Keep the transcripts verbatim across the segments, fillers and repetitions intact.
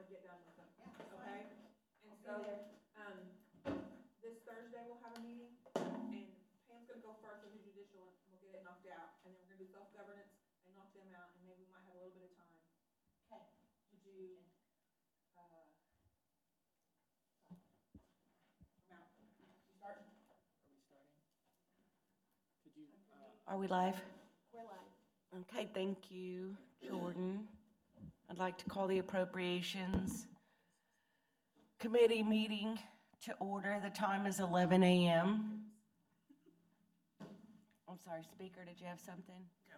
wanna get done with them, okay? And so, um, this Thursday we'll have a meeting, and Pam's gonna go first with the judicial, and we'll get it knocked out, and then we're gonna do self-governance and knock them out, and maybe we might have a little bit of time Okay. to do, uh, I'm out. You start? Are we starting? Could you, uh, Are we live? We're live. Okay, thank you, Jordan. I'd like to call the Appropriations Committee meeting to order. The time is eleven a m I'm sorry, Speaker, did you have something? No.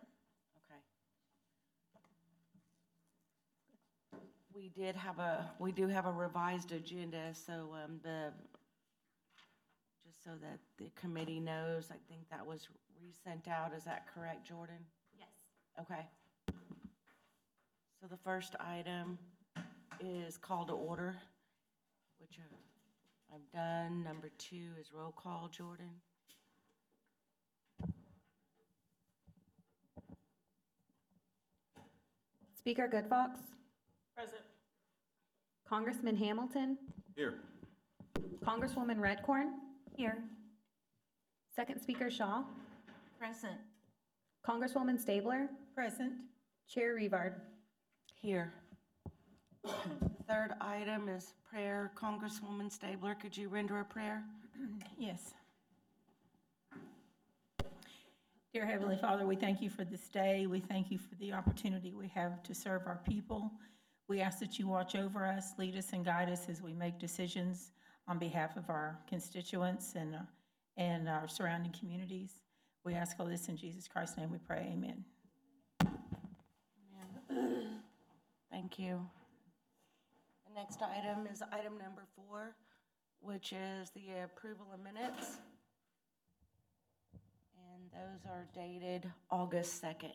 Okay. We did have a, we do have a revised agenda, so um, the, just so that the committee knows, I think that was resent out. Is that correct, Jordan? Yes. Okay. So the first item is call to order, which uh, I've done. Number two is roll call, Jordan. Speaker Goodfox, Present. Congressman Hamilton, Here. Congresswoman Redcorn. Here. Second Speaker Shaw, Present. Congresswoman Stabler, Present. Chair Revard. Here. Third item is prayer. Congresswoman Stabler, could you render a prayer? Yes. Dear Heavenly Father, we thank you for this day. We thank you for the opportunity we have to serve our people. We ask that you watch over us, lead us, and guide us as we make decisions on behalf of our constituents and, uh, and our surrounding communities. We ask all this in Jesus Christ's name we pray, amen. Amen. Thank you. The next item is item number four, which is the approval of minutes. And those are dated August second.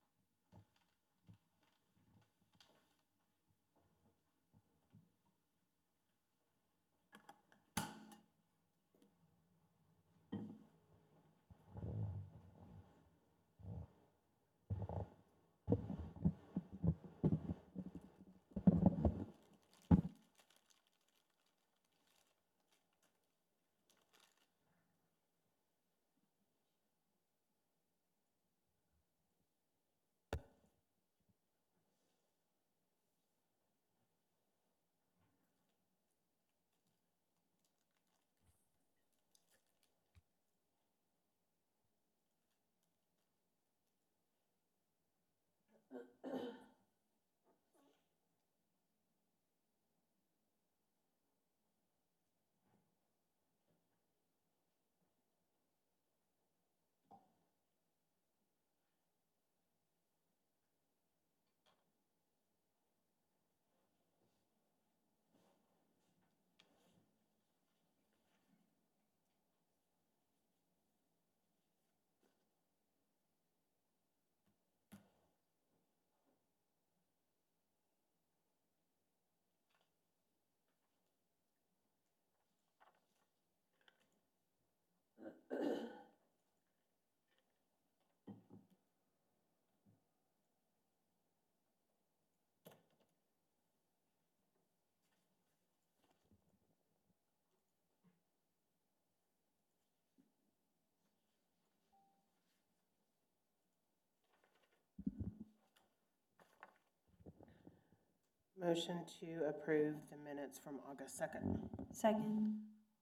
Motion to approve the minutes from August second. Second.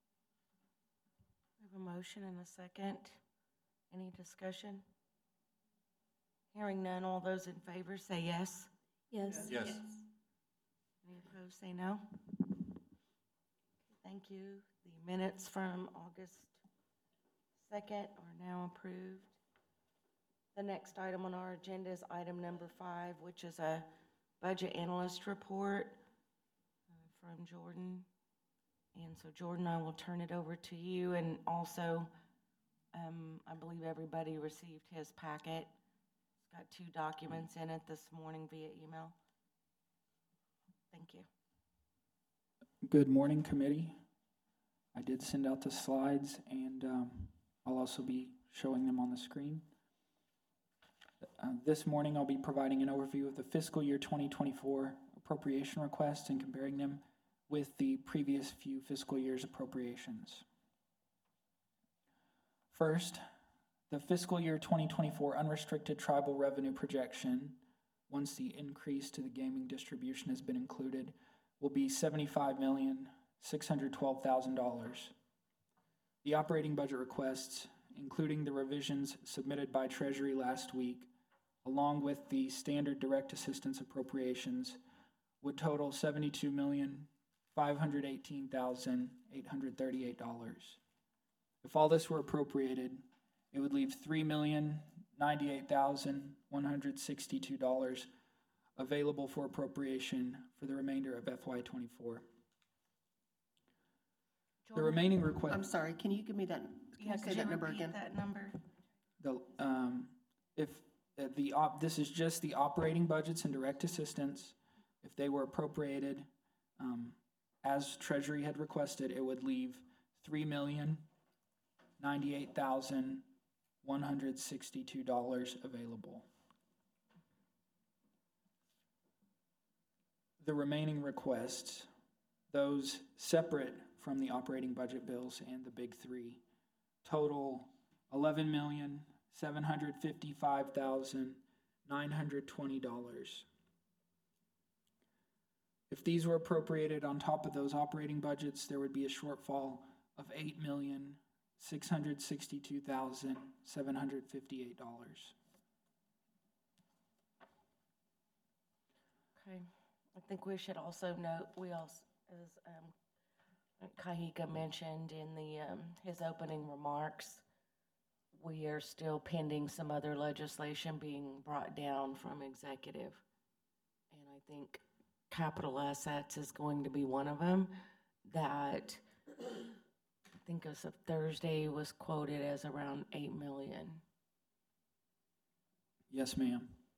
We have a motion and a second. Any discussion? Hearing none, all those in favor say yes. Yes. Yes. Any opposed, say no. Thank you. The minutes from August second are now approved. The next item on our agenda is item number five, which is a budget analyst report uh, from Jordan. And so Jordan, I will turn it over to you. And also, um, I believe everybody received his packet. It's got two documents in it this morning via email. Thank you. good morning, committee. I did send out the slides, and um, I'll also be showing them on the screen. Uh, This morning, I'll be providing an overview of the fiscal year twenty twenty-four appropriation requests and comparing them with the previous few fiscal years' appropriations. First, the fiscal year twenty twenty-four unrestricted tribal revenue projection, once the increase to the gaming distribution has been included, will be seventy-five million, six hundred twelve thousand dollars. The operating budget requests, including the revisions submitted by Treasury last week, along with the standard direct assistance appropriations, would total seventy-two million, five hundred eighteen thousand, eight hundred thirty-eight dollars. If all this were appropriated, it would leave three million, ninety-eight thousand, one hundred sixty-two dollars available for appropriation for the remainder of F Y twenty-four. The Jordan? remaining request. I'm sorry, can you give me that, can Yeah, you say could you that number repeat again? that number? The, um, if, uh, the op, this is just the operating budgets and direct assistance. If they were appropriated, um, as Treasury had requested, it would leave three million, ninety-eight thousand, one hundred sixty-two dollars available. The remaining requests, those separate from the operating budget bills and the big three, total eleven million, seven hundred fifty-five thousand, nine hundred twenty dollars. If these were appropriated on top of those operating budgets, there would be a shortfall of eight million, six hundred sixty-two thousand, seven hundred fifty-eight dollars. Okay, I think we should also note, we also, as um, Kahika mentioned in the, um, his opening remarks, we are still pending some other legislation being brought down from executive. And I think capital assets is going to be one of them that I think as of Thursday was quoted as around eight million. Yes, ma'am.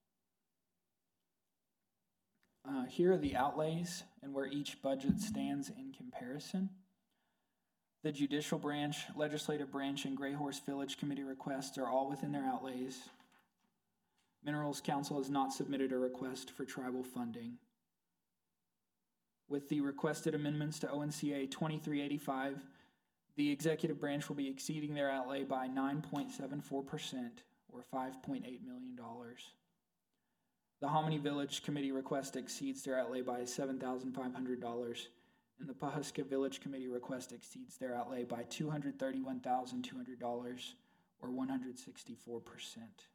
Uh, here are the outlays and where each budget stands in comparison. The judicial branch, legislative branch, and Gray Horse Village Committee requests are all within their outlays. Minerals Council has not submitted a request for tribal funding. With the requested amendments to O N C A twenty-three eighty-five, the executive branch will be exceeding their outlay by nine point seven four percent, or five point eight million dollars. The Hominy Village Committee request exceeds their outlay by seven thousand five hundred dollars, and the Pahuska Village Committee request exceeds their outlay by two hundred thirty-one thousand two hundred dollars, or one hundred sixty-four percent.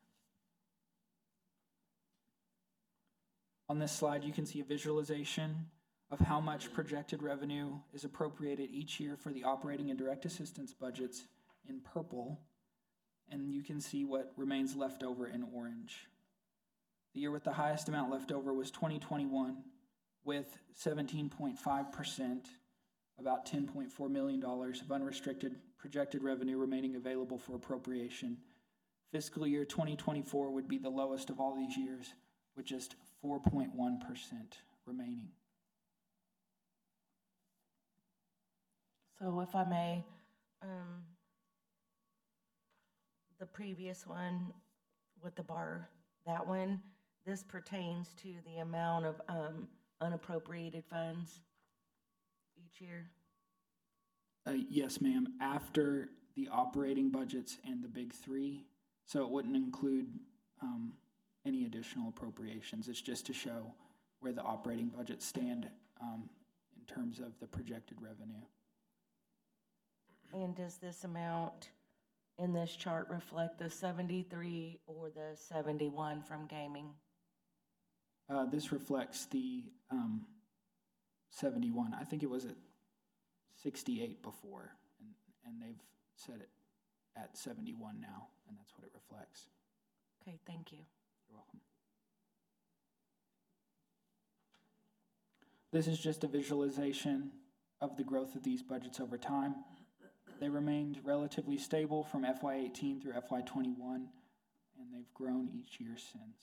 On this slide, you can see a visualization of how much projected revenue is appropriated each year for the operating and direct assistance budgets in purple, and you can see what remains left over in orange. The year with the highest amount left over was twenty twenty-one, with seventeen point five percent, about ten point four million dollars of unrestricted projected revenue remaining available for appropriation. Fiscal year twenty twenty-four would be the lowest of all these years, with just four point one percent remaining. So if I may, um, the previous one with the bar, that one, this pertains to the amount of, um, unappropriated funds each year? Uh, yes, ma'am, after the operating budgets and the big three, so it wouldn't include, um, any additional appropriations. It's just to show where the operating budgets stand, um, in terms of the projected revenue. And does this amount in this chart reflect the seventy-three or the seventy-one from gaming? Uh, this reflects the, um, seventy-one. I think it was at sixty-eight before, and, and they've set it at seventy-one now, and that's what it reflects. Okay, thank you. You're welcome. This is just a visualization of the growth of these budgets over time. They remained relatively stable from F Y eighteen through F Y twenty-one, and they've grown each year since.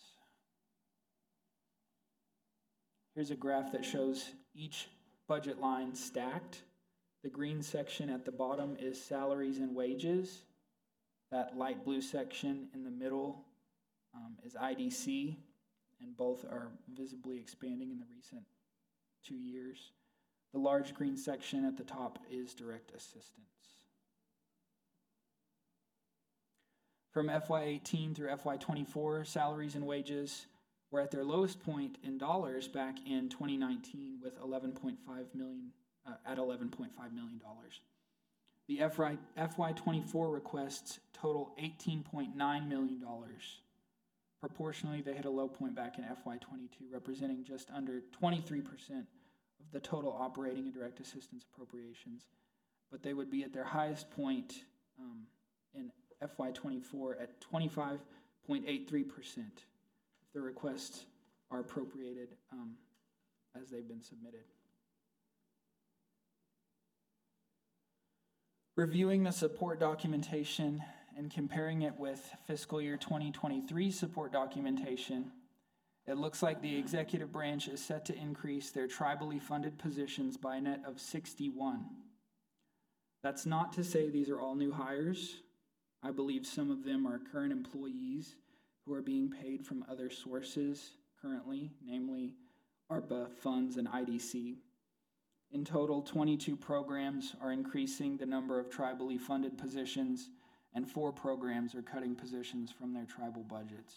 Here's a graph that shows each budget line stacked. The green section at the bottom is salaries and wages. That light blue section in the middle um, is I D C, and both are visibly expanding in the recent two years. The large green section at the top is direct assistance. From F Y eighteen through F Y twenty-four, salaries and wages were at their lowest point in dollars back in twenty nineteen with eleven point five million, uh, at eleven point five million dollars. The F Y, F Y twenty-four requests total eighteen point nine million dollars. Proportionally, they hit a low point back in F Y twenty-two, representing just under twenty-three percent of the total operating and direct assistance appropriations, but they would be at their highest point um, in F Y twenty-four at twenty-five point eight three percent if the requests are appropriated um, as they've been submitted. Reviewing the support documentation and comparing it with fiscal year twenty twenty-three support documentation, it looks like the executive branch is set to increase their tribally funded positions by a net of sixty-one. That's not to say these are all new hires. I believe some of them are current employees who are being paid from other sources currently, namely ARPA funds and I D C. In total, twenty-two programs are increasing the number of tribally funded positions, and four programs are cutting positions from their tribal budgets.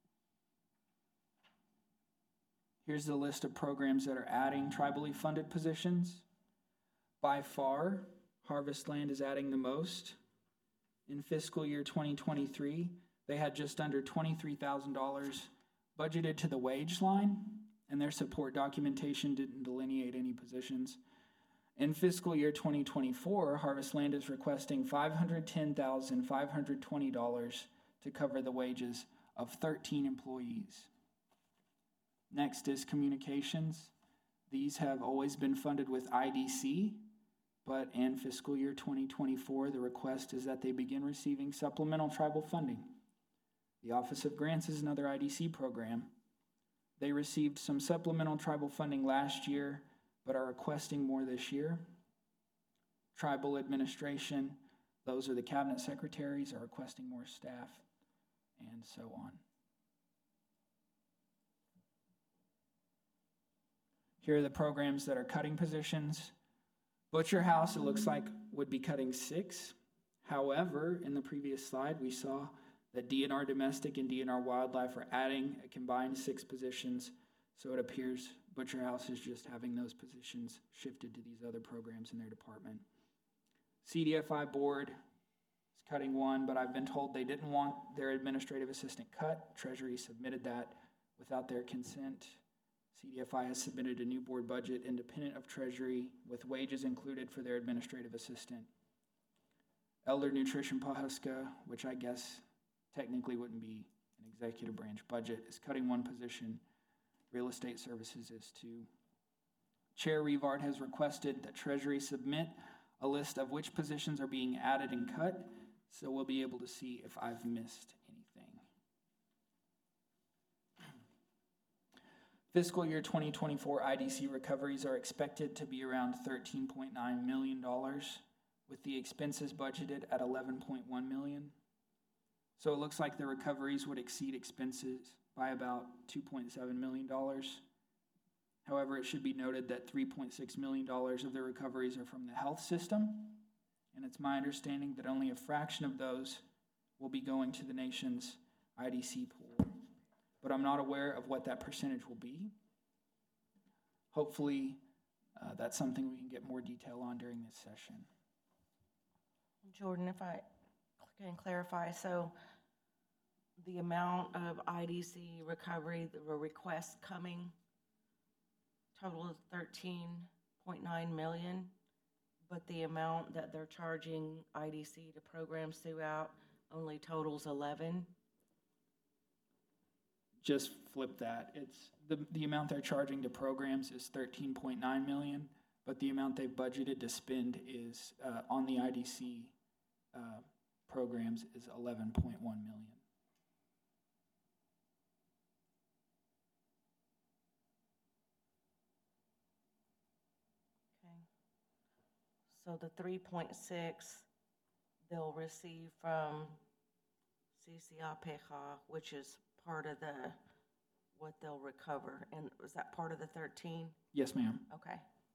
Here's the list of programs that are adding tribally funded positions. By far, Harvest Land is adding the most. In fiscal year twenty twenty-three, they had just under twenty-three thousand dollars budgeted to the wage line, and their support documentation didn't delineate any positions. In fiscal year twenty twenty-four, Harvest Land is requesting five hundred ten thousand five hundred twenty dollars to cover the wages of thirteen employees. Next is communications. These have always been funded with I D C, but in fiscal year twenty twenty-four, the request is that they begin receiving supplemental tribal funding. The Office of Grants is another I D C program. They received some supplemental tribal funding last year, but are requesting more this year. Tribal administration, those are the cabinet secretaries, are requesting more staff, and so on. Here are the programs that are cutting positions. Butcher House, it looks like, would be cutting six. However, in the previous slide, we saw that D N R Domestic and D N R Wildlife are adding a combined six positions, so it appears Butcher House is just having those positions shifted to these other programs in their department. C D F I Board is cutting one, but I've been told they didn't want their administrative assistant cut. Treasury submitted that without their consent. C D F I has submitted a new board budget independent of Treasury with wages included for their administrative assistant. Elder Nutrition Pawhuska, which I guess technically wouldn't be an executive branch budget, is cutting one position. Real Estate Services is two. Chair Rivard has requested that Treasury submit a list of which positions are being added and cut, so we'll be able to see if I've missed anything. Fiscal year twenty twenty-four I D C recoveries are expected to be around thirteen point nine million dollars, with the expenses budgeted at eleven point one million dollars. So it looks like the recoveries would exceed expenses by about two point seven million dollars. However, it should be noted that three point six million dollars of the recoveries are from the health system, and it's my understanding that only a fraction of those will be going to the nation's I D C pool. But I'm not aware of what that percentage will be. Hopefully, uh, that's something we can get more detail on during this session. Jordan, if I can clarify, so the amount of I D C recovery, the request coming, total is thirteen point nine million, but the amount that they're charging I D C to programs throughout only totals eleven. Just flip that. It's the, the amount they're charging to programs is thirteen point nine million, but the amount they've budgeted to spend is uh, on the I D C uh, programs is eleven point one million. Okay. So the three point six they'll receive from C C A P E J A, which is part of the what they'll recover. And was that part of the thirteen? Yes, ma'am. Okay.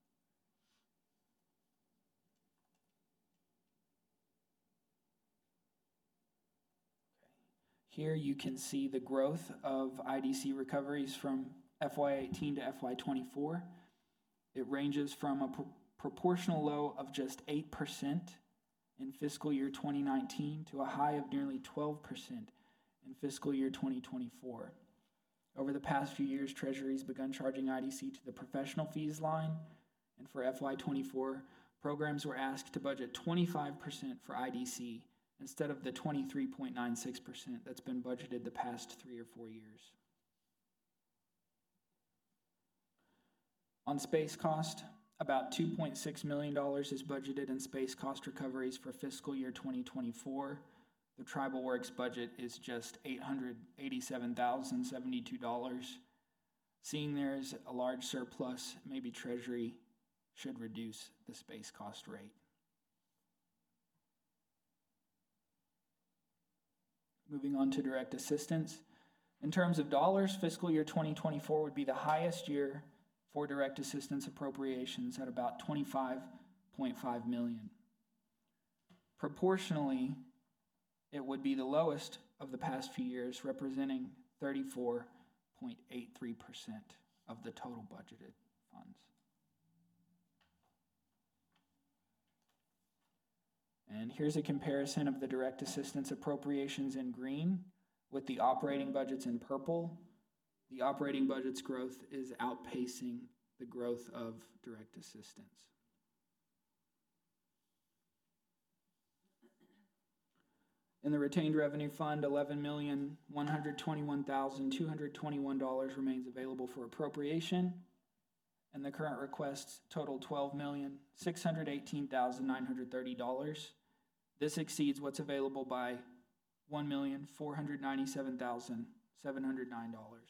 Here you can see the growth of I D C recoveries from F Y eighteen to F Y twenty-four. It ranges from a pro- proportional low of just eight percent in fiscal year twenty nineteen to a high of nearly twelve percent in fiscal year twenty twenty-four. Over the past few years, Treasury's begun charging I D C to the professional fees line, and for F Y twenty-four, programs were asked to budget twenty-five percent for I D C instead of the twenty-three point nine six percent that's been budgeted the past three or four years. On space cost, about two point six million dollars is budgeted in space cost recoveries for fiscal year twenty twenty-four. The Tribal Works budget is just eight hundred eighty-seven thousand seventy-two dollars. Seeing there is a large surplus, maybe Treasury should reduce the space cost rate. Moving on to direct assistance. In terms of dollars, fiscal year twenty twenty-four would be the highest year for direct assistance appropriations at about twenty-five point five million dollars. Proportionally, it would be the lowest of the past few years, representing thirty-four point eight three percent of the total budgeted funds. And here's a comparison of the direct assistance appropriations in green with the operating budgets in purple. The operating budget's growth is outpacing the growth of direct assistance. In the retained revenue fund, eleven million one hundred twenty-one thousand two hundred twenty-one dollars remains available for appropriation, and the current requests total twelve million six hundred eighteen thousand nine hundred thirty dollars. This exceeds what's available by one million four hundred ninety-seven thousand seven hundred nine dollars.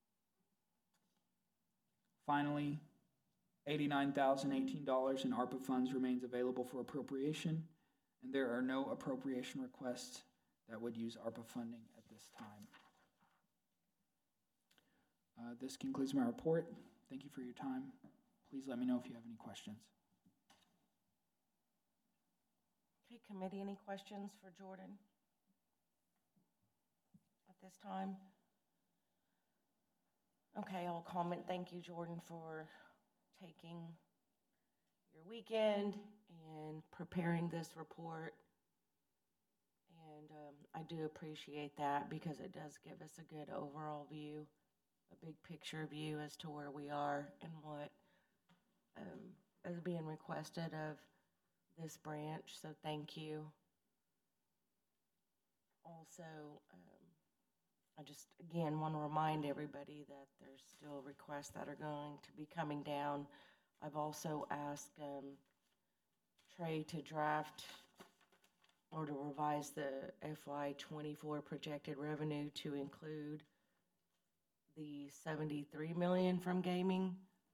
Finally, eighty-nine thousand eighteen dollars in ARPA funds remains available for appropriation, and there are no appropriation requests that would use ARPA funding at this time. Uh, this concludes my report. Thank you for your time. Please let me know if you have any questions. Okay, committee, any questions for Jordan at this time? Okay, I'll comment. Thank you, Jordan, for taking your weekend and preparing this report. And um, I do appreciate that because it does give us a good overall view, a big picture view as to where we are and what um, is being requested of this branch. So thank you. Also, um, I just, again, want to remind everybody that there's still requests that are going to be coming down. I've also asked um, Trey to draft or to revise the F Y twenty-four projected revenue to include the seventy-three million dollars from gaming.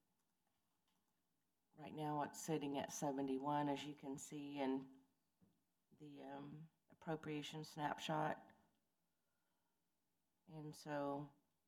Right now, it's sitting at seventy-one, as you can see in the um, appropriation snapshot. And so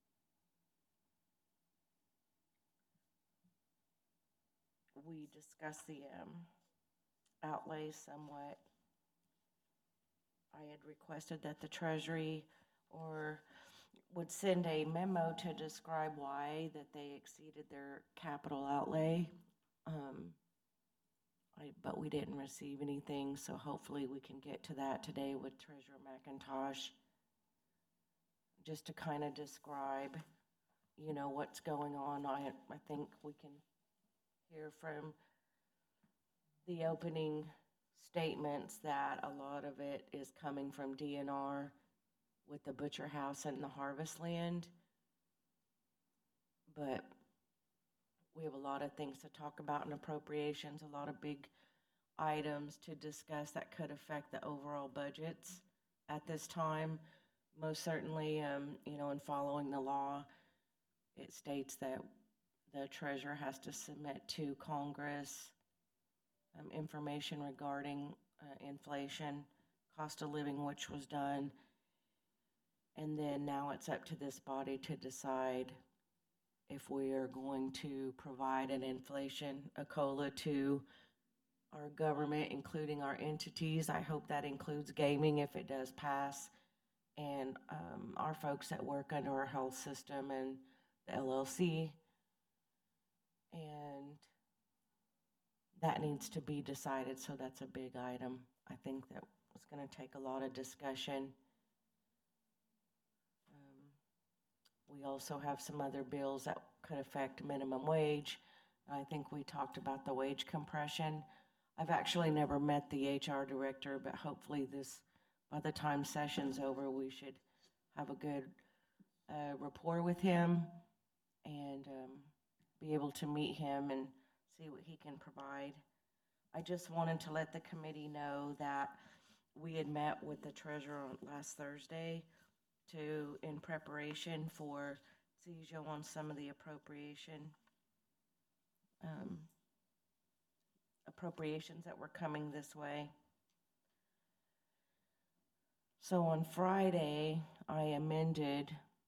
we discussed the um, outlay somewhat. I had requested that the Treasury or would send a memo to describe why that they exceeded their capital outlay. Um, I, but we didn't receive anything, so hopefully we can get to that today with Treasurer McIntosh, just to kind of describe, you know, what's going on. I, I think we can hear from the opening statements that a lot of it is coming from D N R with the Butcher House and the Harvest Land. But we have a lot of things to talk about in appropriations, a lot of big items to discuss that could affect the overall budgets at this time. Most certainly, um, you know, in following the law, it states that the treasurer has to submit to Congress um, information regarding uh, inflation, cost of living, which was done. And then now it's up to this body to decide if we are going to provide an inflation, a COLA to our government, including our entities. I hope that includes gaming if it does pass. And um, our folks that work under our health system and the L L C. And that needs to be decided, so that's a big item. I think that was gonna take a lot of discussion. Um, We also have some other bills that could affect minimum wage. I think we talked about the wage compression. I've actually never met the H R director, but hopefully this, by the time session's over, we should have a good uh, rapport with him and um, be able to meet him and see what he can provide. I just wanted to let the committee know that we had met with the treasurer on last Thursday to, in preparation for C E J O on some of the appropriation, um, appropriations that were coming this way. So on Friday, I amended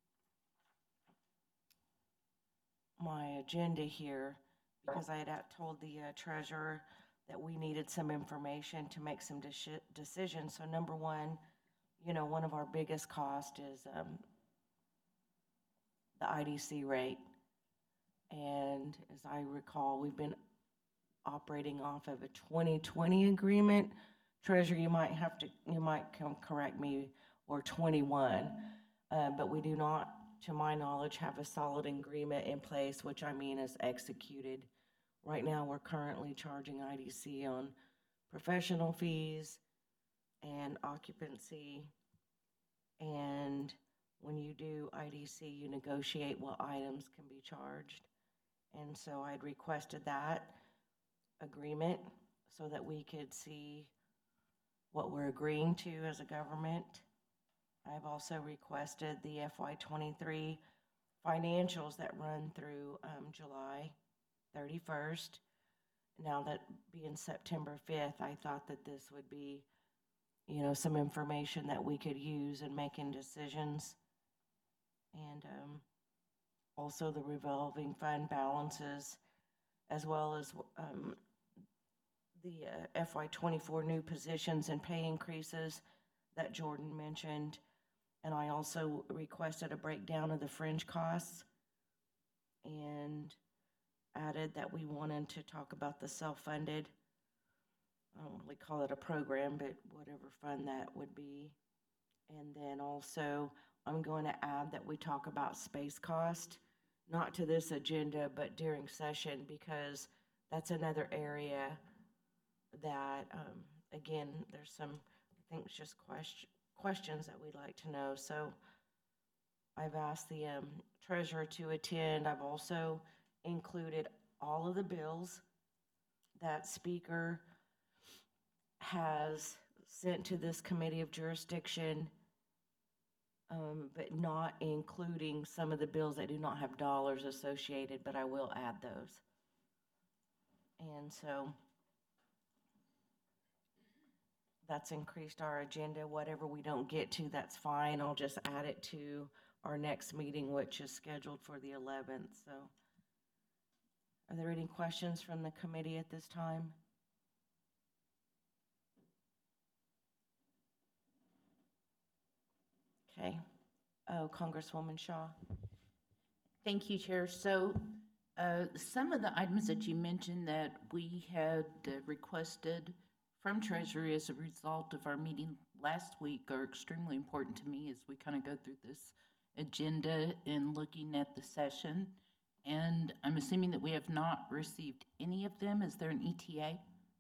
my agenda here because I had uh, told the uh, treasurer that we needed some information to make some deci- decisions. So number one, you know, one of our biggest costs is um, the I D C rate. And as I recall, we've been operating off of a twenty twenty agreement. Treasurer, you might have to, you might come correct me, or twenty-one. Uh, but we do not, to my knowledge, have a solid agreement in place, which I mean is executed. Right now, we're currently charging I D C on professional fees and occupancy. And when you do I D C, you negotiate what items can be charged. And so I'd requested that agreement so that we could see what we're agreeing to as a government. I've also requested the F Y twenty-three financials that run through um, July thirty-first. Now that being September fifth, I thought that this would be, you know, some information that we could use in making decisions. And um, also the revolving fund balances, as well as um, the uh, F Y twenty-four new positions and pay increases that Jordan mentioned. And I also requested a breakdown of the fringe costs and added that we wanted to talk about the self-funded, I don't really call it a program, but whatever fund that would be. And then also, I'm going to add that we talk about space cost, not to this agenda, but during session, because that's another area that, um, again, there's some, I think it's just question, questions that we'd like to know. So I've asked the um, treasurer to attend. I've also included all of the bills that speaker has sent to this committee of jurisdiction, um, but not including some of the bills that do not have dollars associated, but I will add those. And so that's increased our agenda. Whatever we don't get to, that's fine. I'll just add it to our next meeting, which is scheduled for the eleventh. So are there any questions from the committee at this time? Okay. Oh, Congresswoman Shaw. Thank you, Chair. So uh, some of the items that you mentioned that we had uh, requested from Treasury as a result of our meeting last week are extremely important to me as we kind of go through this agenda and looking at the session. And I'm assuming that we have not received any of them. Is there an E T A?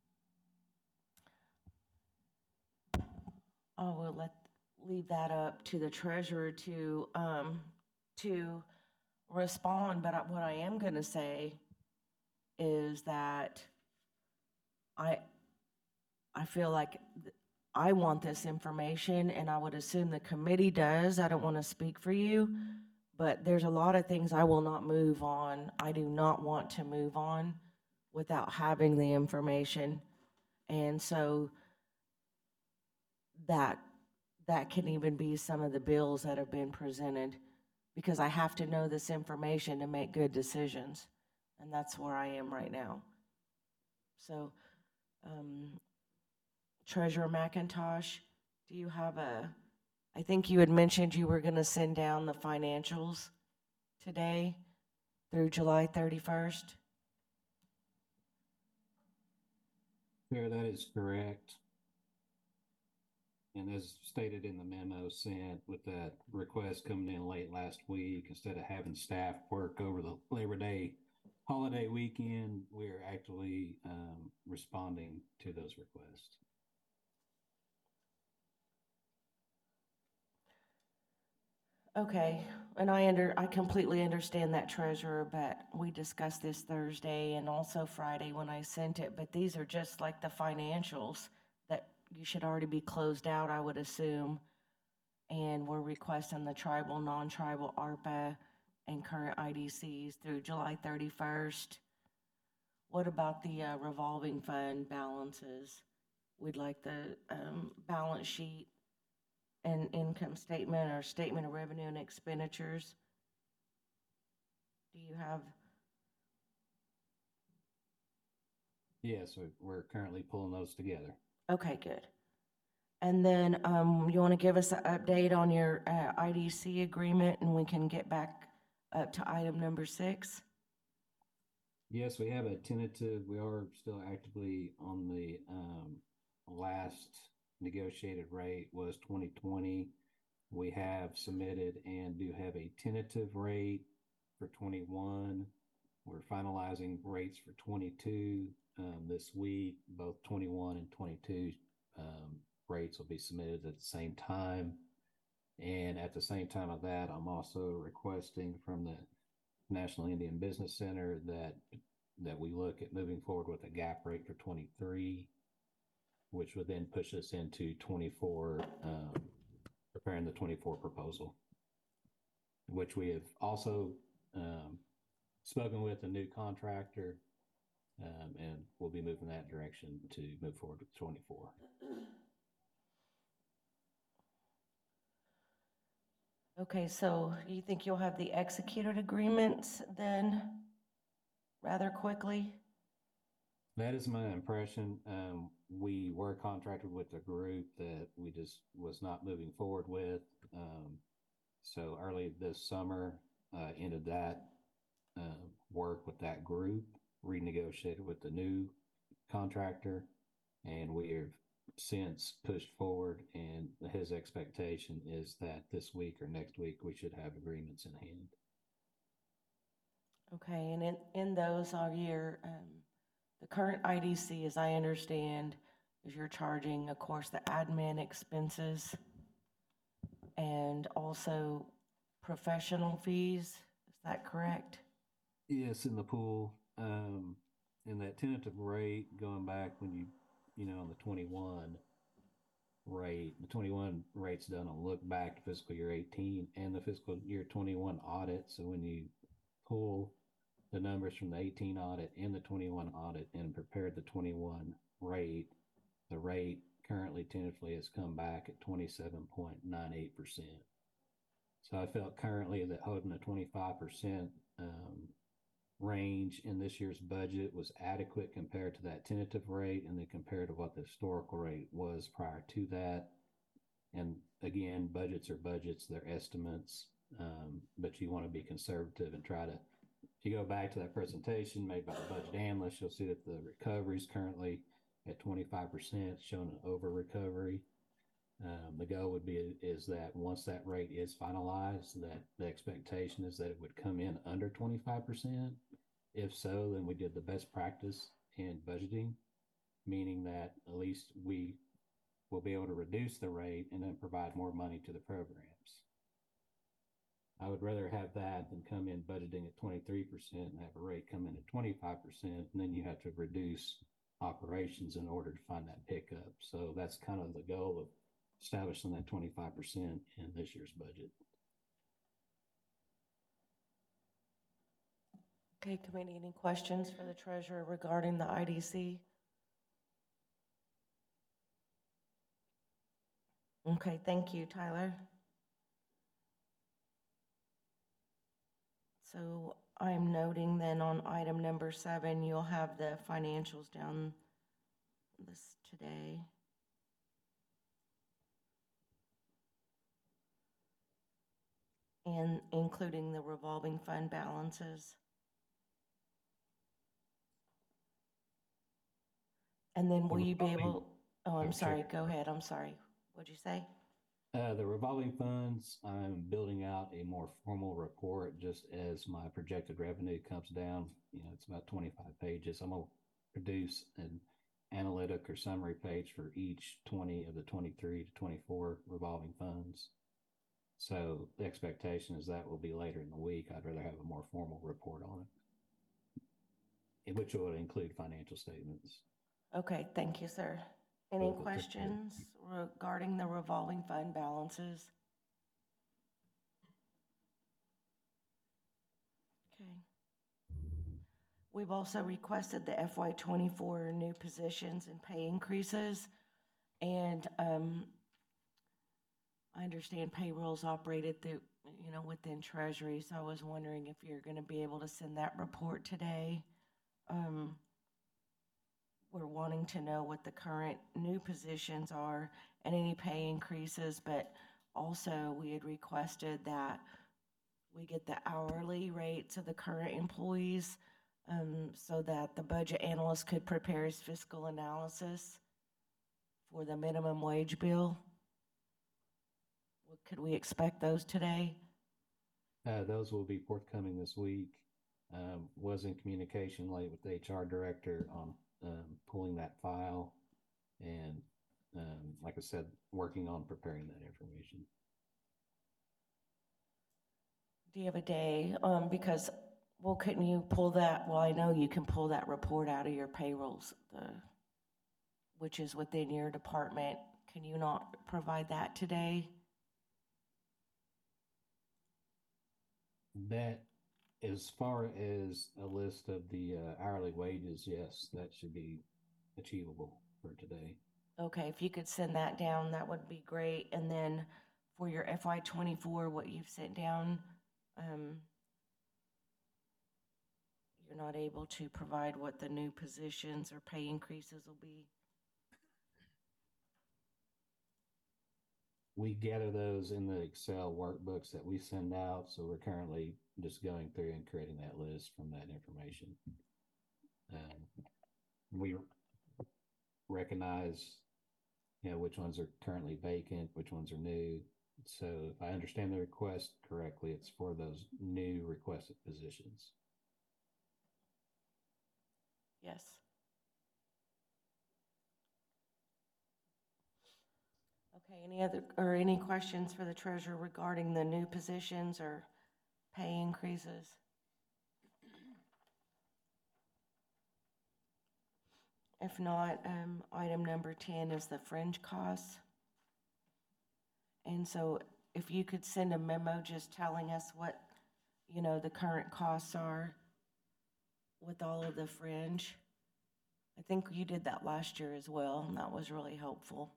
Oh, we'll let, leave that up to the treasurer to, um, to respond, but I- what I am gonna say is that I, I feel like th- I want this information, and I would assume the committee does. I don't wanna speak for you, but there's a lot of things I will not move on. I do not want to move on without having the information. And so that that can even be some of the bills that have been presented, because I have to know this information to make good decisions, and that's where I am right now. So, um, Treasurer McIntosh, do you have a, I think you had mentioned you were gonna send down the financials today through July thirty-first? Chair, that is correct. And as stated in the memo sent with that request coming in late last week, instead of having staff work over the Labor Day holiday weekend, we're actually um, responding to those requests. Okay, and I under, I completely understand that, Treasurer, but we discussed this Thursday and also Friday when I sent it, but these are just like the financials that you should already be closed out, I would assume. And we're requesting the tribal, non-tribal ARPA and current I D Cs through July thirty-first. What about the uh, revolving fund balances? We'd like the um, balance sheet and income statement or statement of revenue and expenditures. Do you have, Yes, we- we're currently pulling those together. okay, good. And then um, you want to give us an update on your uh, I D C agreement, and we can get back up to item number six? Yes, we have a tentative, we are still actively on the um, last negotiated rate was twenty twenty. We have submitted and do have a tentative rate for twenty-one. We're finalizing rates for twenty-two um, this week. Both twenty-one and twenty-two um, rates will be submitted at the same time. And at the same time of that, I'm also requesting from the National Indian Business Center that that we look at moving forward with a gap rate for twenty-three, which would then push us into twenty-four, um, preparing the twenty-four proposal, which we have also um, spoken with a new contractor, um, and we'll be moving that direction to move forward with twenty-four. Okay, so you think you'll have the executed agreements then rather quickly? That is my impression. Um, we were contracted with a group that we just was not moving forward with. Um, so early this summer, uh, ended that uh, work with that group, renegotiated with the new contractor, and we have since pushed forward. And his expectation is that this week or next week we should have agreements in hand. Okay, and in, in those all year, um, the current I D C, as I understand, is you're charging, of course, the admin expenses and also professional fees. Is that correct? Yes, in the pool, um, and that tentative rate going back when you, you know, on the twenty-one rate, the twenty-one rate's done on look back to fiscal year eighteen and the fiscal year twenty-one audit. So when you pull the numbers from the eighteen audit and the twenty-one audit and prepared the twenty-one rate, the rate currently tentatively has come back at twenty-seven point nine eight percent. So I felt currently that holding a twenty-five percent um, range in this year's budget was adequate compared to that tentative rate, and then compared to what the historical rate was prior to that. And again, budgets are budgets, they're estimates, um, but you want to be conservative and try to, if you go back to that presentation made by the budget analyst, you'll see that the recovery is currently at twenty-five percent, showing an over recovery. Um, the goal would be is that once that rate is finalized, that the expectation is that it would come in under twenty-five percent. If so, then we did the best practice in budgeting, meaning that at least we will be able to reduce the rate and then provide more money to the programs. I would rather have that than come in budgeting at twenty-three percent and have a rate come in at twenty-five percent, and then you have to reduce operations in order to find that pickup. So that's kind of the goal of establishing that twenty-five percent in this year's budget. Okay, committee, any questions for the treasurer regarding the I D C? Okay, thank you, Tyler. So I'm noting then on item number seven, you'll have the financials down this today. And including the revolving fund balances. And then will you be revolving- able, oh, I'm Oh, sorry, sure. go ahead, I'm sorry. What'd you say? Uh, the revolving funds, I'm building out a more formal report just as my projected revenue comes down. You know, it's about twenty-five pages. I'm gonna produce an analytic or summary page for each twenty of the twenty-three to twenty-four revolving funds. So the expectation is that will be later in the week. I'd rather have a more formal report on it, in which will include financial statements. Okay, thank you, sir. Any Both of them. questions regarding the revolving fund balances? Okay. We've also requested the F Y twenty-four new positions and pay increases. And um, I understand payroll's operated through, you know, within Treasury, so I was wondering if you're going to be able to send that report today. Um, We're wanting to know what the current new positions are and any pay increases, but also we had requested that we get the hourly rates of the current employees, um, so that the budget analyst could prepare his fiscal analysis for the minimum wage bill. What- Could we expect those today? Uh, those will be forthcoming this week. Um, was in communication late with the H R director on um, pulling that file, and um, like I said, working on preparing that information. Do you have a day? Um, because, well, couldn't you pull that, well, I know you can pull that report out of your payrolls, the, which is within your department. Can you not provide that today? That, as far as a list of the uh, hourly wages, yes, that should be achievable for today. Okay, if you could send that down, that would be great. And then for your F Y twenty-four, what you've sent down, um, you're not able to provide what the new positions or pay increases will be. We gather those in the Excel workbooks that we send out, so we're currently just going through and creating that list from that information. Um, we recognize, you know, which ones are currently vacant, which ones are new. So if I understand the request correctly, it's for those new requested positions. Yes. Okay, any other, or any questions for the treasurer regarding the new positions or pay increases? If not, um, item number ten is the fringe costs. And so if you could send a memo just telling us what, you know, the current costs are with all of the fringe. I think you did that last year as well, and that was really helpful.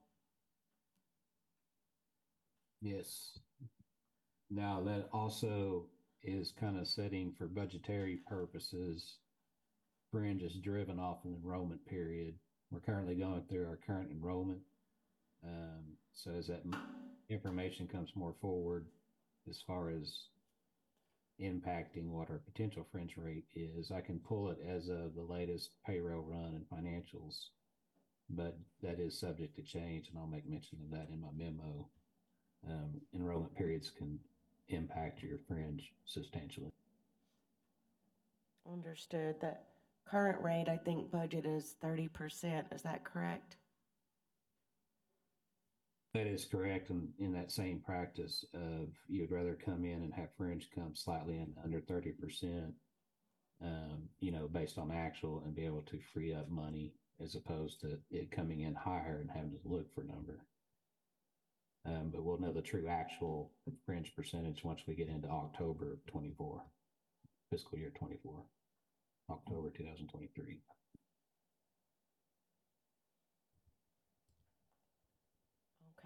Yes. Now that also is kind of setting for budgetary purposes. Fringe is driven off an enrollment period. We're currently going through our current enrollment. Um, so as that information comes more forward, as far as impacting what our potential fringe rate is, I can pull it as of the latest payroll run and financials, but that is subject to change, and I'll make mention of that in my memo. Um, enrollment periods can impact your fringe substantially. Understood. That current rate, I think budget is thirty percent. Is that correct? That is correct. And in that same practice of you'd rather come in and have fringe come slightly in under thirty percent, um, you know, based on actual, and be able to free up money as opposed to it coming in higher and having to look for a number. Um, but we'll know the true actual fringe percentage once we get into October of twenty-four, fiscal year twenty-four, October two thousand twenty-three.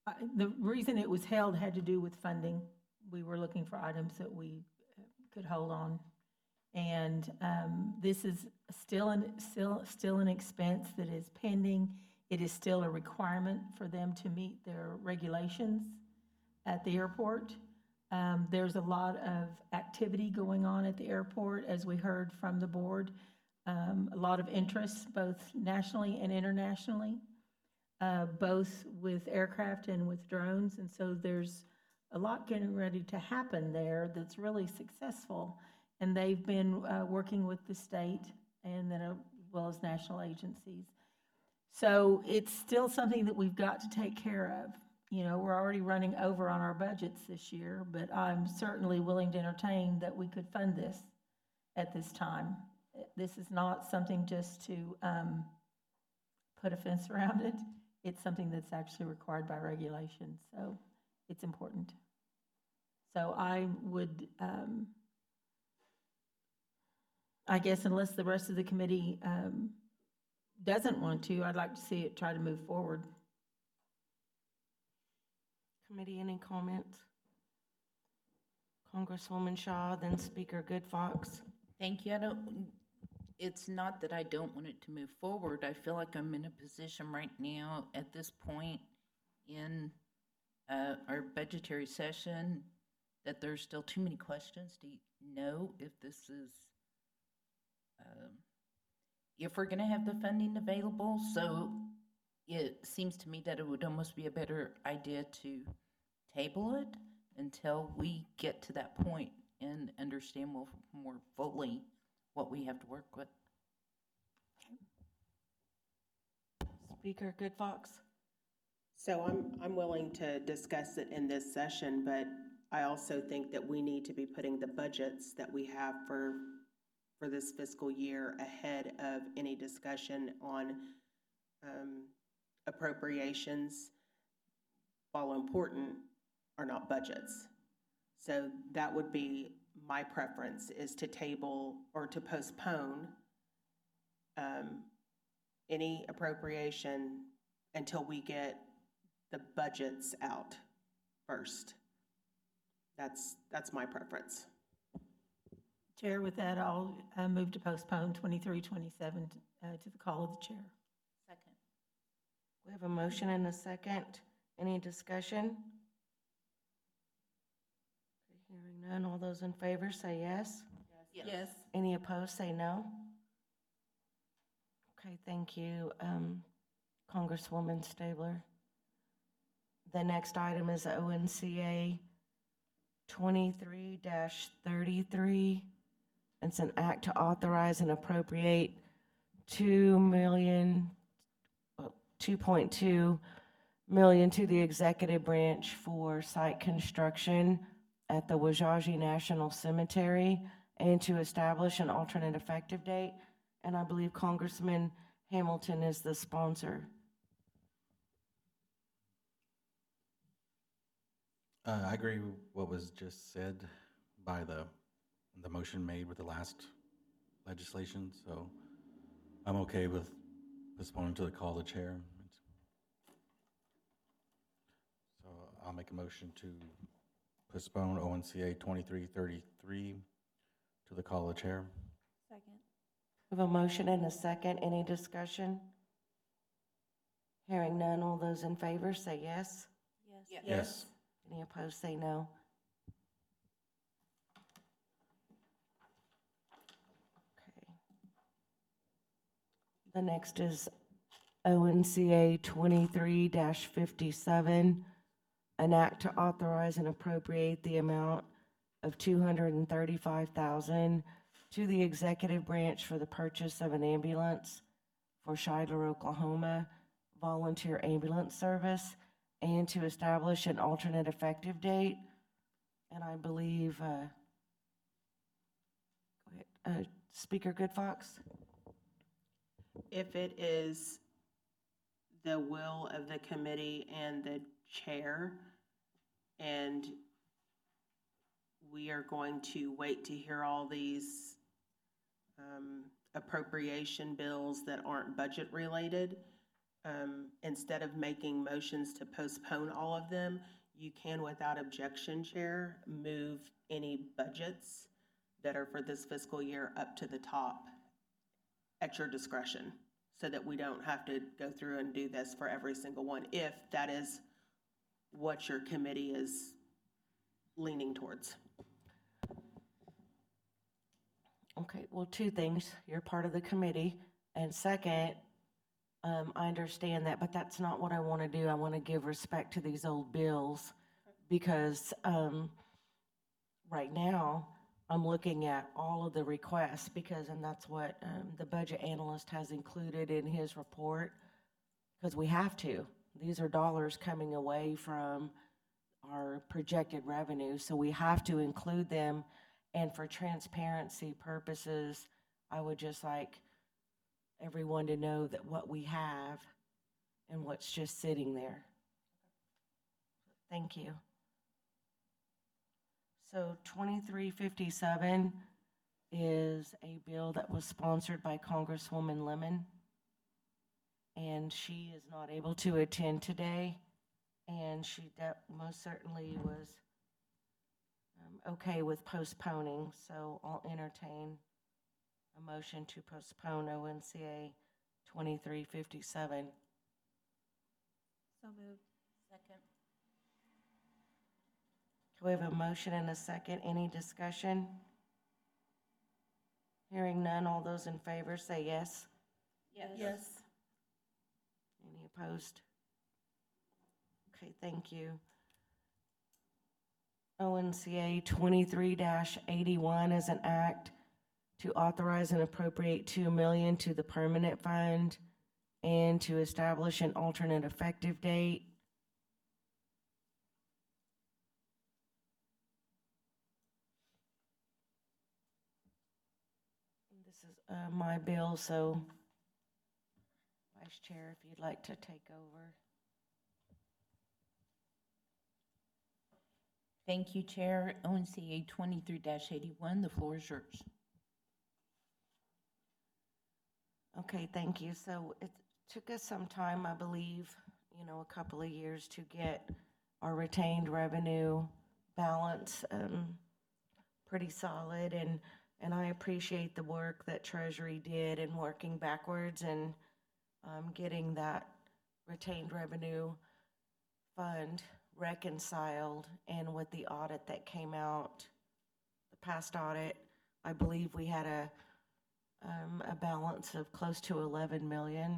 I- The reason it was held had to do with funding. We were looking for items that we uh, could hold on. And um, this is still an, still, still an expense that is pending. It is still a requirement for them to meet their regulations at the airport. Um, There's a lot of activity going on at the airport, as we heard from the board. Um, A lot of interest, both nationally and internationally, uh, both with aircraft and with drones. And so there's a lot getting ready to happen there that's really successful. And they've been uh, working with the state and then uh, as well as national agencies. So it's still something that we've got to take care of. You know, we're already running over on our budgets this year, but I'm certainly willing to entertain that we could fund this at this time. This is not something just to um, put a fence around it. It's something that's actually required by regulation, so it's important. So I would, um, I guess unless the rest of the committee um, doesn't want to, I'd like to see it try to move forward. Committee, any comments? Congresswoman Shaw, then Speaker Goodfox. Thank you. I don't, it's not that I don't want it to move forward. I feel like I'm in a position right now at this point in uh, our budgetary session that there's still too many questions to know if this is, um, if we're gonna have the funding available. So it seems to me that it would almost be a better idea to table it until we get to that point and understand more, more fully what we have to work with. Speaker Goodfox. So I'm, I'm willing to discuss it in this session, but I also think that we need to be putting the budgets that we have for, for this fiscal year ahead of any discussion on um, appropriations, while important, are not budgets. So that would be my preference, is to table or to postpone um, any appropriation until we get the budgets out first. That's, that's my preference. Chair, with that, I'll uh, move to postpone twenty-three twenty-seven uh, to the call of the chair. Second. We have a motion and a second. Any discussion? Hearing none, all those in favor say yes. Yes. Any opposed, say no. Okay, thank you, um, Congresswoman Stabler. The next item is O N C A twenty-three thirty-three. It's an act to authorize and appropriate two million, two point two million to the executive branch for site construction at the Wajaji National Cemetery and to establish an alternate effective date. And I believe Congressman Hamilton is the sponsor. Uh, I agree with what was just said by the, the motion made with the last legislation, so I'm okay with postponing to the call of the chair. So I'll make a motion to postpone O N C A twenty-three thirty-three to the call of the chair. Second. We have a motion and a second. Any discussion? Hearing none, all those in favor say yes. Yes. Yes. Any opposed, say no. Okay. The next is O N C A twenty-three fifty-seven, an act to authorize and appropriate the amount of two hundred thirty-five thousand dollars to the executive branch for the purchase of an ambulance for Shidler, Oklahoma volunteer ambulance service, and to establish an alternate effective date. And I believe, uh, go ahead, uh, Speaker Goodfox? If it is the will of the committee and the chair, and we are going to wait to hear all these um, appropriation bills that aren't budget related, um, instead of making motions to postpone all of them, you can, without objection, Chair, move any budgets that are for this fiscal year up to the top at your discretion, so that we don't have to go through and do this for every single one, if that is what your committee is leaning towards. Okay, well, two things. You're part of the committee. And second, um, I understand that, but that's not what I want to do. I want to give respect to these old bills because, um, right now, I'm looking at all of the requests because, and that's what, um, the budget analyst has included in his report, because we have to. These are dollars coming away from our projected revenue, so we have to include them. And for transparency purposes, I would just like everyone to know that what we have and what's just sitting there. Thank you. So twenty-three fifty-seven is a bill that was sponsored by Congresswoman Lemon, and she is not able to attend today, and she de- most certainly was um, okay with postponing, so I'll entertain a motion to postpone O N C A twenty-three fifty-seven. So moved. Second. Do we have a motion and a second? Any discussion? Hearing none, all those in favor say yes. Yes. Yes. Any opposed? Okay, thank you. O N C A twenty-three eighty-one is an act to authorize and appropriate two million dollars to the permanent fund and to establish an alternate effective date. This is uh, my bill, so Vice Chair, if you'd like to take over. Thank you, Chair. O N C A twenty-three eighty-one, the floor is yours. Okay, thank you. So it took us some time, I believe, you know, a couple of years to get our retained revenue balance um, pretty solid, and and I appreciate the work that Treasury did in working backwards and um, getting that retained revenue fund reconciled. And with the audit that came out, the past audit, I believe we had a um, a balance of close to eleven million.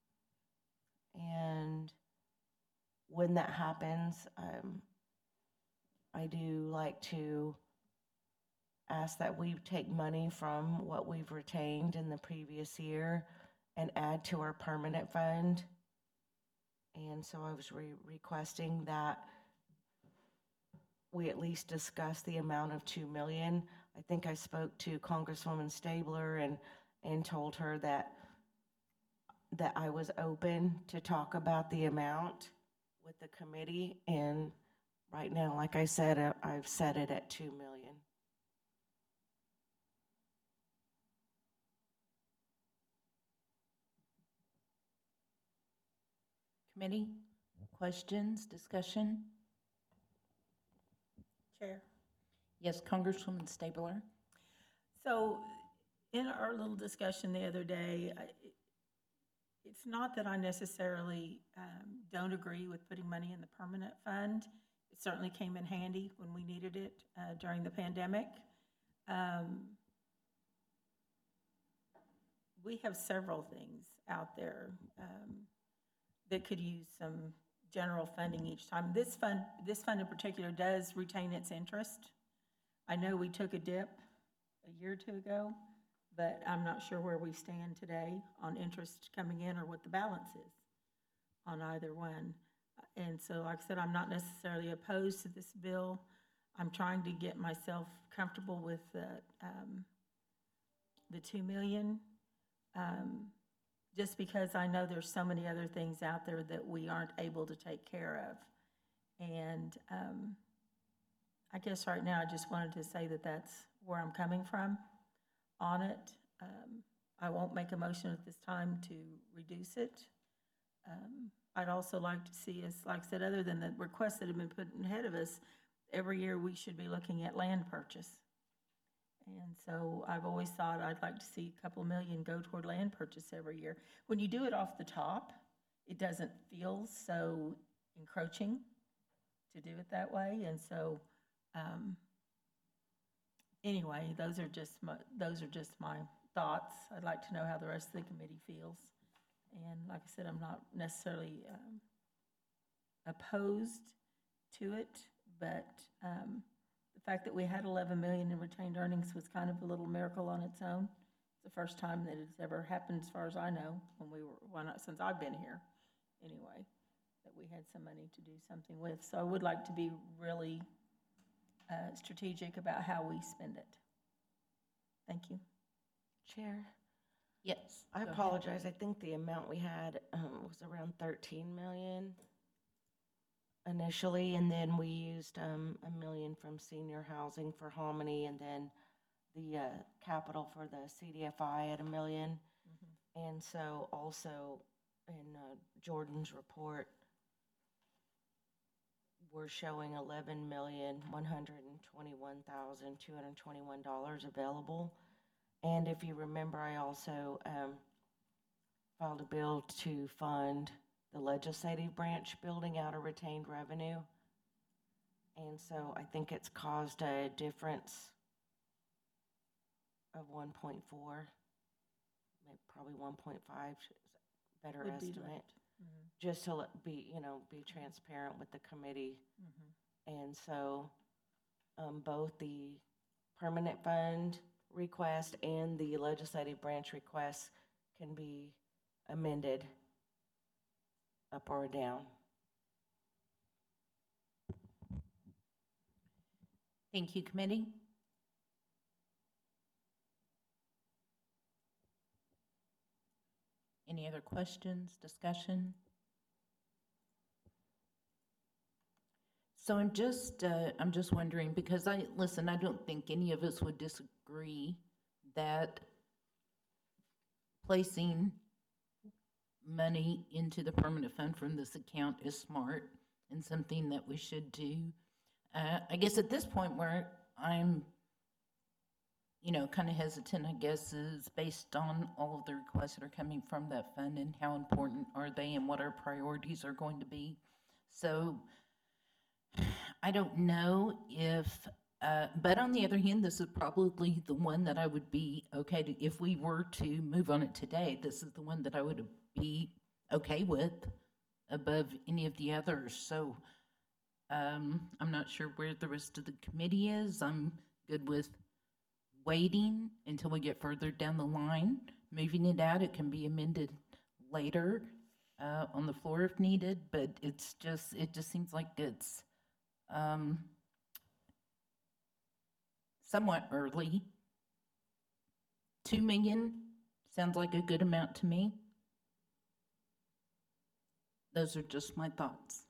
And when that happens, um, I do like to ask that we take money from what we've retained in the previous year and add to our permanent fund. And so I was re- requesting that we at least discuss the amount of two million dollars. I think I spoke to Congresswoman Stabler and, and told her that, that I was open to talk about the amount with the committee. And right now, like I said, uh, I've set it at two million dollars. Committee, questions, discussion? Chair. Yes, Congresswoman Stabler. So in our little discussion the other day, I- it- it's not that I necessarily um, don't agree with putting money in the permanent fund. It certainly came in handy when we needed it uh, during the pandemic. Um, We have several things out there um, that could use some general funding each time. This fund, this fund in particular does retain its interest. I know we took a dip a year or two ago, but I'm not sure where we stand today on interest coming in or what the balance is on either one. And so, like I said, I'm not necessarily opposed to this bill. I'm trying to get myself comfortable with the, um, the two million, um, just because I know there's so many other things out there that we aren't able to take care of. And, um, I guess right now I just wanted to say that that's where I'm coming from on it. Um, I won't make a motion at this time to reduce it. um, I'd also like to see us, like I said, other than the requests that have been put ahead of us, every year we should be looking at land purchase. And so I've always thought I'd like to see a couple million go toward land purchase every year. When you do it off the top, it doesn't feel so encroaching to do it that way. And so, um, anyway, those are just my, those are just my thoughts. I'd like to know how the rest of the committee feels. And like I said, I'm not necessarily um, opposed to it, but um, the fact that we had eleven million in retained earnings was kind of a little miracle on its own. It's the first time that it's ever happened, as far as I know, when we were, well, not since I've been here, anyway, that we had some money to do something with. So I would like to be really uh, strategic about how we spend it. Thank you. Chair, Yes. I go ahead. apologize. I think the amount we had um, was around thirteen million initially, and then we used um, a million from senior housing for Hominy, and then the uh, capital for the C D F I at a million. And so also in uh, Jordan's report, we're showing eleven million, one hundred twenty-one thousand, two hundred twenty-one dollars available. And if you remember, I also um, filed a bill to fund the legislative branch building out of retained revenue. And so I think it's caused a difference of one point four, maybe probably one point five, better Would be estimate. left. Mhm. Just to let- be, you know, be transparent with the committee. Mhm. And so, um, both the permanent fund request and the legislative branch request can be amended up or down. Thank you, committee. Any other questions, discussion? So I'm just, uh, I'm just wondering, because I, listen, I don't think any of us would disagree that placing money into the permanent fund from this account is smart and something that we should do. Uh, I guess at this point where I'm, you know, kind of hesitant, I guess, is based on all of the requests that are coming from that fund and how important are they and what our priorities are going to be. So I don't know if, uh, but on the other hand, this is probably the one that I would be okay to, if we were to move on it today, this is the one that I would be okay with above any of the others. So um, I'm not sure where the rest of the committee is. I'm good with waiting until we get further down the line, moving it out. It can be amended later uh, on the floor if needed, but it's just, it just seems like it's um, somewhat early. Two million sounds like a good amount to me. Those are just my thoughts.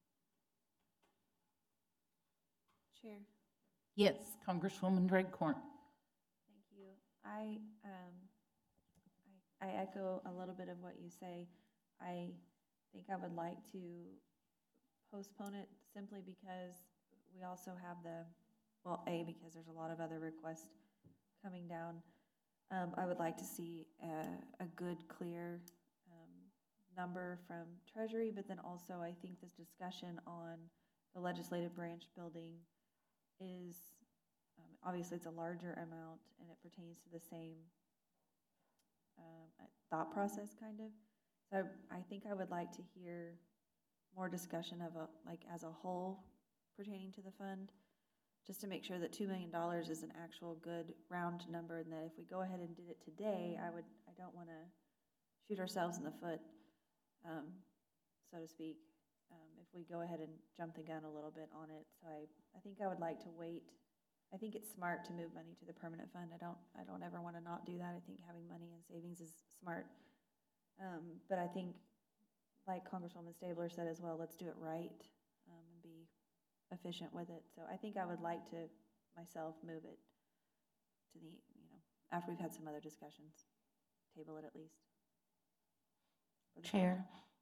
Chair, Yes, Congresswoman Redcorn. thank you. I, um, I, I echo a little bit of what you say. I think I would like to postpone it simply because we also have the, well, A, because there's a lot of other requests coming down. Um, I would like to see a, a good, clear, um, number from Treasury, but then also I think this discussion on the legislative branch building is, um, obviously it's a larger amount and it pertains to the same um, uh, thought process, kind of. So I think I would like to hear more discussion of a, like, as a whole pertaining to the fund, just to make sure that two million dollars is an actual good round number, and that if we go ahead and did it today, I would, I don't want to shoot ourselves in the foot, um, so to speak, um, if we go ahead and jump the gun a little bit on it. So I, I think I would like to wait. I think it's smart to move money to the permanent fund. I don't, I don't ever want to not do that. I think having money in savings is smart. Um, but I think, like Congresswoman Stabler said as well, let's do it right, um, and be efficient with it. So I think I would like to myself move it to the, you know, after we've had some other discussions, table it at least. for the Chair,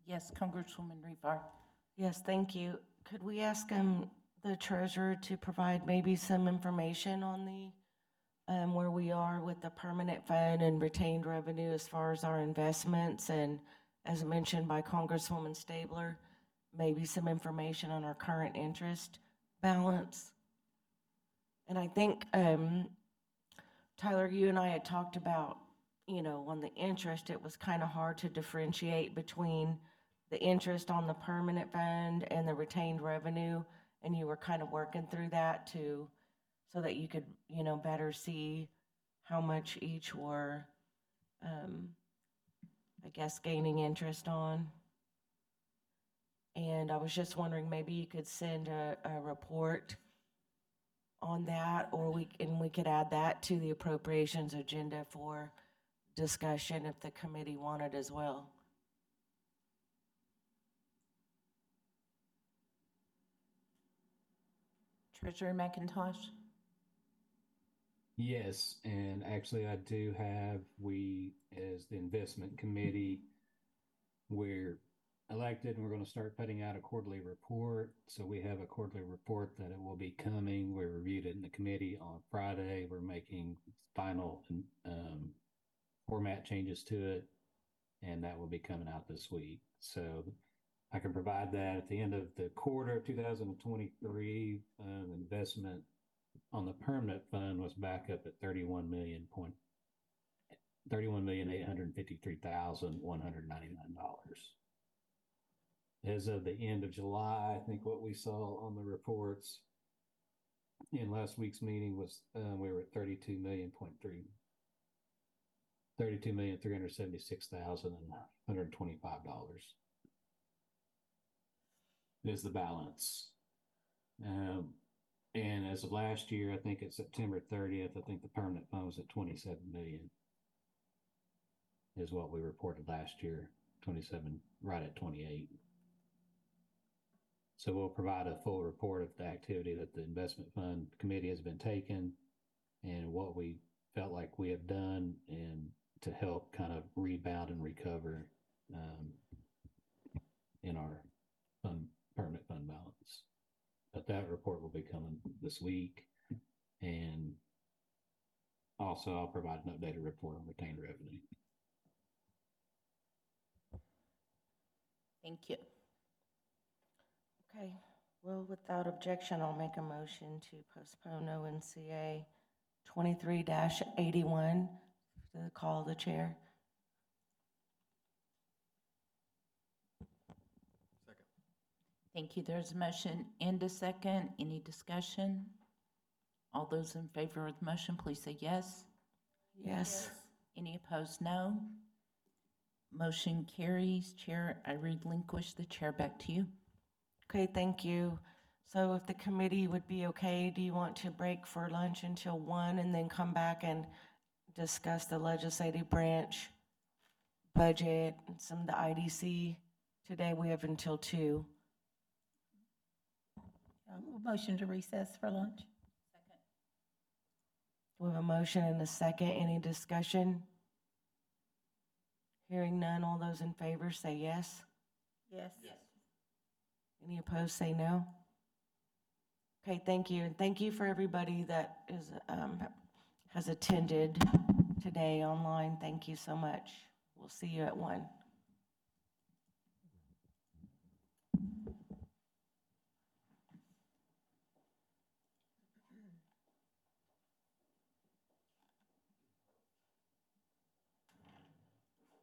Yes, Congresswoman Revar. Yes, thank you. Could we ask um, the treasurer to provide maybe some information on the, um, where we are with the permanent fund and retained revenue as far as our investments? And as mentioned by Congresswoman Stabler, maybe some information on our current interest balance? And I think, um, Tyler, you and I had talked about, you know, on the interest, it was kind of hard to differentiate between the interest on the permanent fund and the retained revenue, and you were kind of working through that to, so that you could, you know, better see how much each were, um, I guess, gaining interest on. And I was just wondering, maybe you could send a, a report on that, or we, and we could add that to the appropriations agenda for discussion if the committee wanted as well. Treasurer McIntosh? Yes, and actually I do have, we, as the investment committee, we're elected and we're going to start putting out a quarterly report. So we have a quarterly report that it will be coming. We reviewed it in the committee on Friday. We're making final um, format changes to it, and that will be coming out this week. So I can provide that at the end of the quarter of two thousand twenty-three. Uh, investment on the permanent fund was back up at thirty-one million point thirty-one million eight hundred fifty-three thousand one hundred ninety-nine dollars. As of the end of July, I think what we saw on the reports in last week's meeting was uh, we were at thirty-two million point three. thirty-two million three hundred seventy-six thousand one hundred twenty-five dollars is the balance. Um, and as of last year, I think it's September thirtieth, I think the permanent fund was at twenty-seven million is what we reported last year, twenty-seven, right at twenty-eight. So we'll provide a full report of the activity that the investment fund committee has been taking and what we felt like we have done and to help kind of rebound and recover um, in our fund, permanent fund balance. But that report will be coming this week. And also I'll provide an updated report on retained revenue. Thank you. Okay, well, without objection, I'll make a motion to postpone O N C A twenty-three dash eighty-one to the call of the chair. Second. Thank you. There's a motion and a second. Any discussion? All those in favor of the motion, please say yes. Yes. Any opposed, no. Motion carries. Chair, I relinquish the chair back to you. Okay, thank you. So if the committee would be okay, do you want to break for lunch until one and then come back and discuss the legislative branch budget and some of the I D C? Today we have until two. Um, Motion to recess for lunch. We have a motion and a second. Any discussion? Hearing none, all those in favor say yes. Yes. Any opposed, say no. Okay, thank you. And thank you for everybody that is, um, has attended today online. Thank you so much. We'll see you at one.